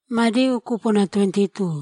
Mateo 22.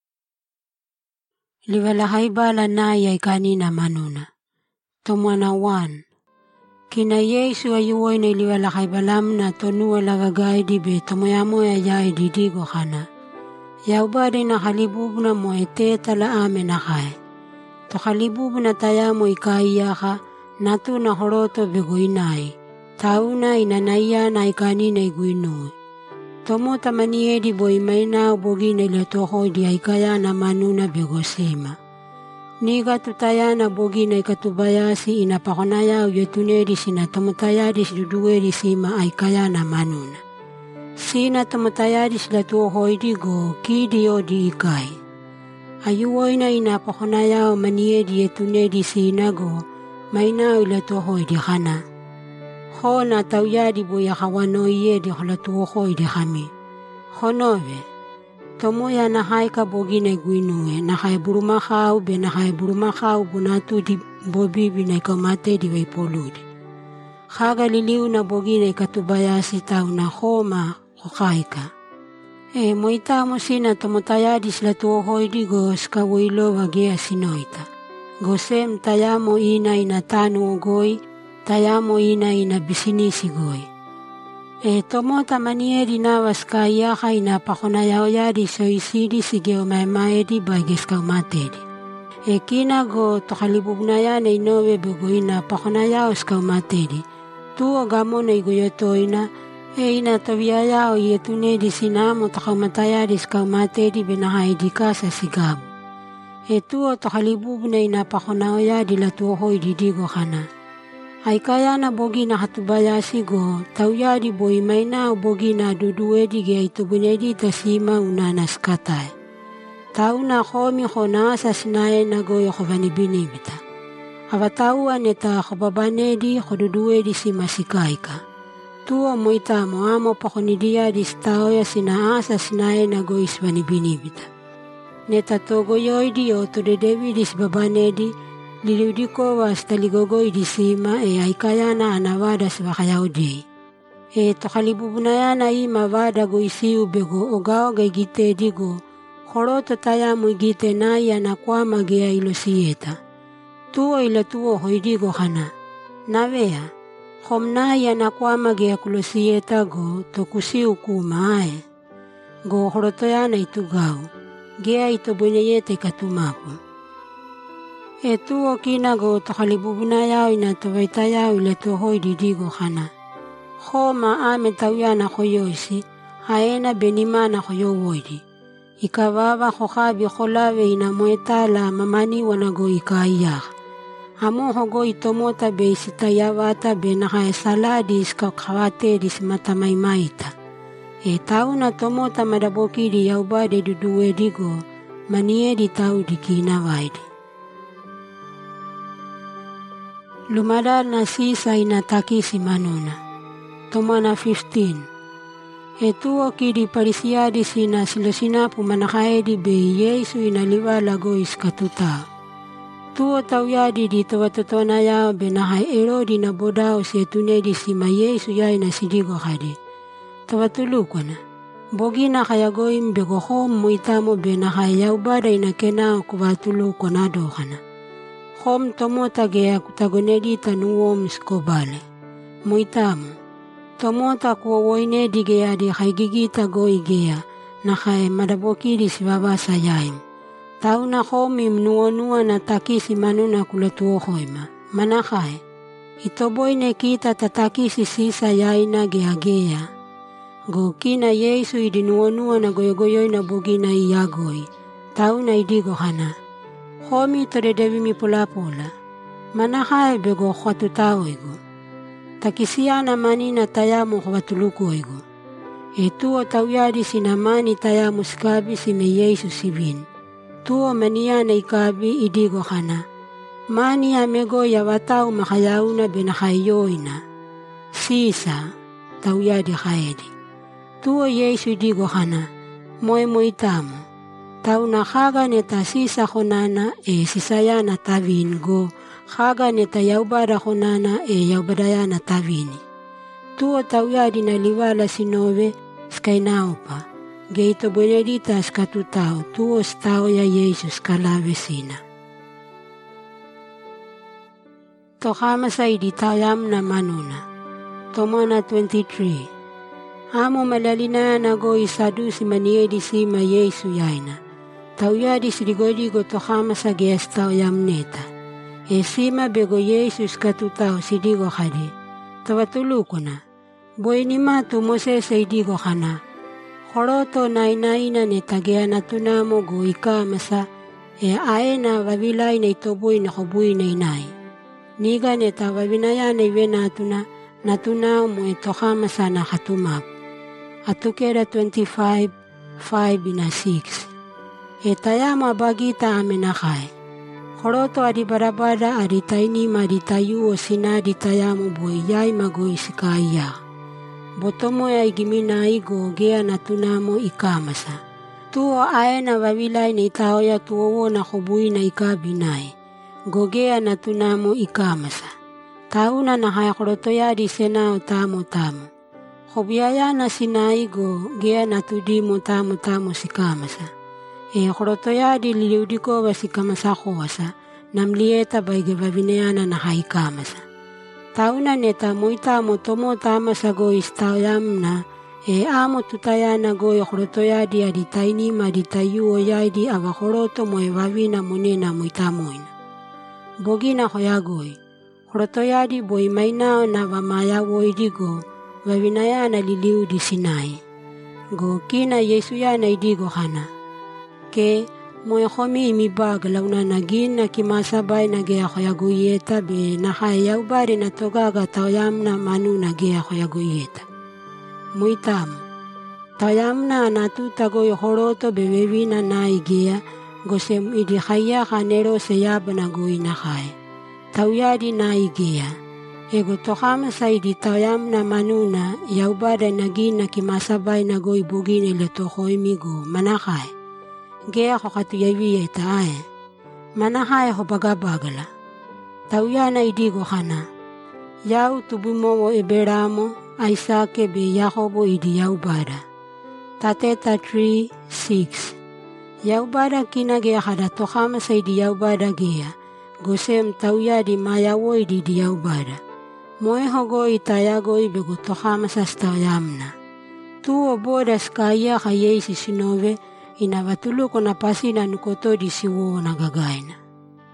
Liwalahaibala na yay kanina manuna. Tumwana 1. Kina Yesu ayuwoy na liwalahaibalam na tonua lagagay dibe tomoyamo yay didigo kana. Yaubade na halibub na mo ete tala ame na kay. To halibub na tayamo ikaiya natu na horoto bego inay. Tauna inanaya na ikanina iguinoy. Tomo tamaniedi boy maina bogi na iletoho di aikaya na manuna begosima. Niga tutaya na bogi na ikatubayasi inapakonaya uyetunedi sina tomotayadi siduduedi sima aikaya na manuna. Sina tomotayadi sila tuohoidi go kidi o di ikai. Ayuwoy na inapakonaya o maniedi yetunedi sina go maina iletohoidi kana. Ho na tauyadi boya kawano iye di holatuohoy di kami. Honove, tomoya na haika bogi na guinue, na hai burumakau be na hai burumakau bunatu di bobibi na ikamate di waipoludi. Haga liliu na bogi na ikatubayasi tau na homa hokaika. Moita mo sina tomotayadi sila tuohoy di go skawilo wagea sinoita. Gosem tayamo ina inatanu ogoy, tayamo ina bisinisi goy. Tomota manieri nawas kayaka inapakonayao yadi so isidi sigeo maimaedi bages kaumatedi. Kina go tokalibub na yan ay inowe bego inapakonayao skaumatedi. Tuo gamo na igoyotoy na inatawiyayao yetunedi sinamo takamatayadi skaumatedi benahaidi ka sa sigabu. Tuo tokalibub na inapakonayao yadi latuohoy didigo kana. Ay kaya na bogi na hatubayasi go, tauyadi boy may na bogi na duduedi ge itubunedi tasima unanas katay. Tau na komi ko na sa sinaye na go yoko vanibinibita. Avatauan eta kobabanedi koduduedi si masikay ka. Tuo mo ita mo amo pa konidia distao ya sinaasa sinaye na go isvanibinibita. Neta togoyoidi o todedevi disbabanedi, liliudiko was taligogoy di sima aikaya na anawada sa wakayaudi. Tokalibubuna na mawada go isiu bego ogao gay gite digo, horoto taya mo gite na yanakwa magia ilosieta. Tuo ilatuo hoidigo kana. Nawea, hom na yanakwa magia kulosieta go tokusiu kumae. Go horoto yana itugao, gea itobunyayete katumapo. Tuo kina go tokalibubunayao inatawaytayao iletohoy didigo kana. Homa ame tawyana koyoisi, haena benimana koyowoidi. Ikawava kokabi kolave inamuetala mamani wanago ikaiyak. Amo hogo itomota be isitayawata be nakaesaladis kakawatedis matamaimaita. Tau na tomota madaboki di yaubade duduwedigo, maniedi tau di kinawaidi. Lumadal na sisa inataki si manuna. Tomana 15. Tuo kidi parisiadi sina silosinapu manakaedi be Yesu inaliwala go iskatuta. Tuo tawyadi di tawatotonayao be nahay erodi na bodao si etunedi si ma Yesu yay na sidigo kadi. Tawatuluko na. Bogi na kaya goim bego hom muitamo be nahay yaubada inakenao kuvatuluko na dokana. Hom tomota gea kutagonedi tanuom skobale. Muitamo. Tomota kuwawoinedi gea di haigigita goi gea. Nakae madaboki di sibaba sayaim. Tau na homim nuonua na taki si manuna kulatuohoima. Manakae. Itoboy ne kita tataki si sisa yaina gea gea. Go kina Yesu idinuonua na goyogoyoy na bogi na iyagoy. Tau na idigo kana. Homi todedevi mi pula-pula. Manakae bego kwatutaoigo. Takisia na mani na tayamo kwatulukoigo. Tuo tawyadi sinamani tayamo skabi si me Yesu sibin. Tuo mania na ikabi idigo kana. Mani amego yawatao makayauna benakayoina. Sisa tawyadi kaedi. Tuo Yesu idigo kana. Moe itamo. Tau na kaga neta sisa konana sisaya na tavin go, kaga neta yaubada konana yaubadaya na tavini. Tuo tawyadi na liwala sinove skainaupa. Geito bueneditas katutao, tuos tao ya Jesus kalavesina. Tokamasa iditayam na manuna. Tomana 23. Amo malalina nago isadu si maniedi si ma Yesu yaina. Tauyadi sidigodigo tokamasa gestao yamneta. Esima bego Jesus katutao sidigo kadi. Tawatuluko na. Boinima tumose sa idigo kana. Koroto nainaina ne tagea na tunamo go ikamasa. Aena wavilay na itoboy na kubuy na inay. Niga ne tawabinaya na iwe natunaw mo tokamasa na katumap. Atukera 25:5 ina 6. Tayamo abagita amenakay. Koroto adi barabada adi taini maditayu o sinadi tayamo boy yay magoy sikaya. Botomo ya igimina igo gea natunamo ikamasa. Tuo ae na wavilay na itao ya tuowo na kubuy na ikabinay. Gogea natunamo ikamasa. Tauna na kaya koroto ya di senao tamo. Kobiyaya na sinaigo gea natudimo tamo sikamasa. Koroto ya di liliudiko wa sikamasa kowasa. Namlieta baige wavinayana na haikamasa. Tauna neta moitamo tomo tamasa go istayam na. Amo tutayana go koroto ya di aditaini maditayu o ya di awakoroto mo wavina munena moitamoina. Bogina hoyagoy. Koroto ya di boy mainao na wamaya woidigo. Wawinaya na liliu di sinay. Go kina Yesu ya na idigo kana. Ke moe komi imibag launa nagin na kimasabay na gea koyaguyeta be nakayaw bari na togaga tawyam na manu na gea koyaguyeta. Muitam. Tawyam na natutagoy horoto bewewina na igea gosem idikaya kanero seyaba na goy nakay. Tawyadi na igea. Ego tokama sa iditayam na manuna, yaubada nagin na kimasabay na goy bugin ilotoko imigo, manakay. Gea ko katuyawi itae. Manakay ko bagabagala. Tauya na idigo kana. Yau tubumo o eberamo, ay sake be Yakobo idi yaubada. Tateta 3:6. Yaubada kinagea kada tokama sa idi yaubada gea. Gosem tauya di mayawo idi yaubada. Moe hogo itayago ibego tokama sa stayamna. Tuo bodas kaya kaya isi sinove inavatulu ko na pasina nukoto di siwo nagagayna.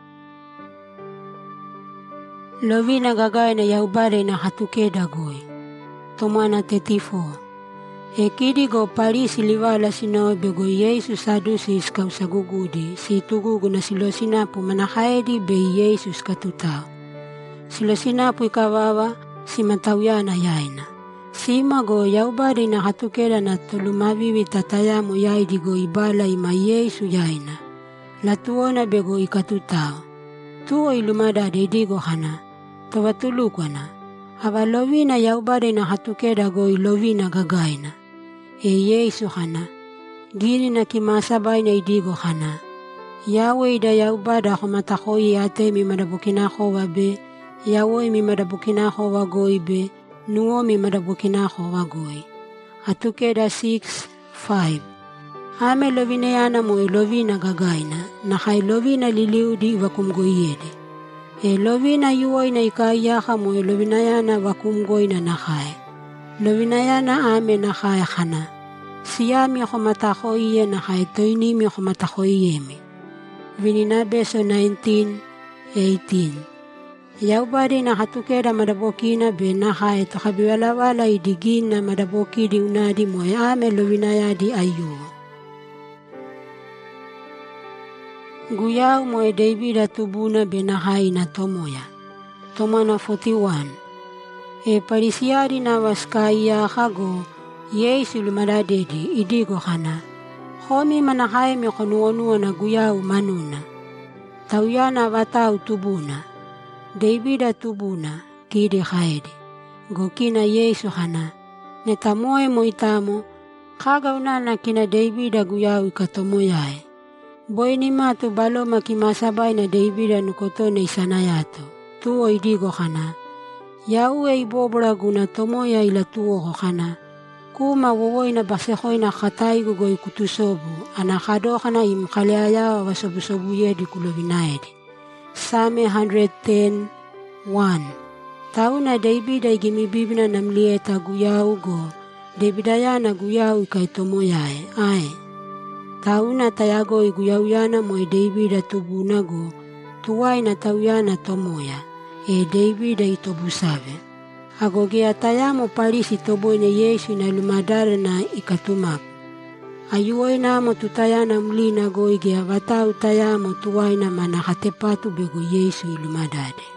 Lovi nagagayna yaubare na hatukeda goy. Tomana 34. Kidi go Paris liwala sinove go Jesus sadusi iskaw sa gugudi si tugugo na silo sinapo manakaedi be Jesus katutao. Silo sinapoy kawawa si matawyana yaina. Sima go yaubari na katukera na tulumaviwi tatayamo yaidi go ibala ima Yesu yaina. Latuo na bego ikatutao. Tuo ilumada dedigo kana. Tawatuluko na. Aba lovi na yaubari na katukera go ilovi na gagayna. Yesu kana. Gini na kimasabay na idigo kana. Yahweh da yaubada kumatakoy ate mi madabukinako wabe. Yahweh mi madabukinako wagoy be, nuo mi madabukinako wagoy. Atukeda 6:5. Ame lovinayana mo ilovi na gagayna, nakay lovi na liliw di wakumgoyede. Lovi na yuoy na ikayaka mo ilovinayana wakumgoy na nakay. Lovinayana ame nakay kana. Siyami ako matakoye nakay toynimi ako matakoyeme. Vininabeso 19:18. Yaubari na katukera madabokina be nakay to kabiwalawala idigin na madaboki di unadi mo ame lovinaya di ayu. Guyaw mo David atubuna be nakay na tomoya. Tomana 41. Parisiari na waskaya kago Yesu lumadadedi idigo kana. Homi manakay mi konuonuo na guyaw manuna. Tawyana watao tubuna. David atubuna, kidi kaedi. Gokina Yesu kana. Netamoe moitamo, kagaw na kina David aguyaw ikatomoyae. Boy ni matu balo makimasabay na David anukoto na isanayato. Tuo idigo kana. Yahweh ibobra guna tomoya ila tuo ko kana. Kuma wawoi na basekoi na katai gugoi kutusobu, anakadoka na imkaliaya wasobu-sobu yedi kulovinaedi. Psalm 110:1. Tauna David ay gimibibina namlieta guyau go, Davidaya na guyau ikay tomoyae, ay. Tauna tayago iguyauya moy David atubuna go, tuway na tauyana tomoya, David ay tobusabe. Agogia tayamo palisi toboy na Yesu na lumadar na ikatumap. Ayuoy na mo tutayana muli na go igia vatau tayamo tuway na manakatepatu bego Yesu ilumadade.